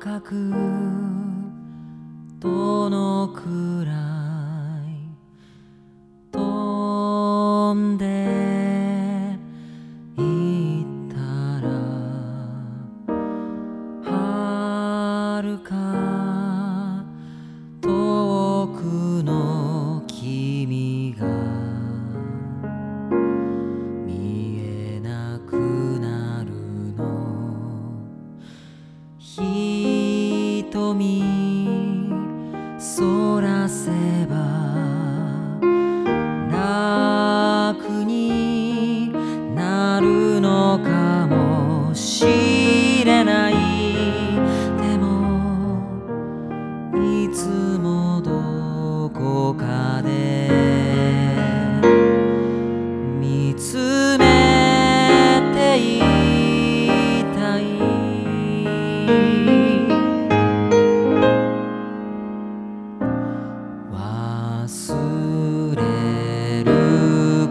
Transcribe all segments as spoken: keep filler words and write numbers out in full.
高くどのくらい飛んでいったら遥か遠くの君が見えなくなるの瞳そらせば楽になるのかもしれない。でもいつもどこかで見つめていたい。忘れる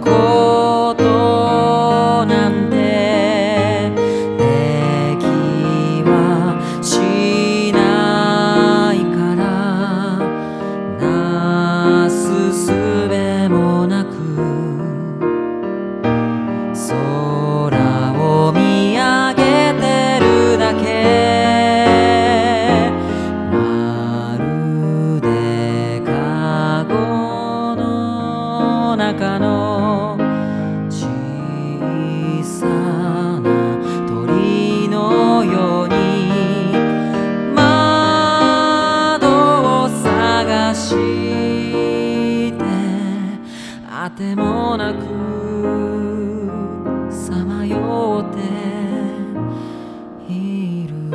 ことなんてできはしないからなすすべもなく空を見上げてるだけ。中の小さな鳥のように窓を探してあてもなくさまよっている。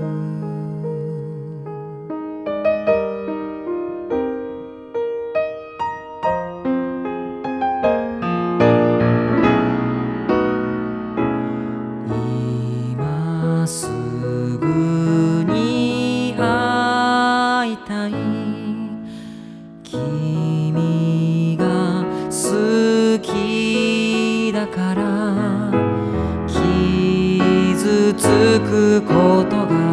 今すぐに会いたい。君が好きだから傷つくことが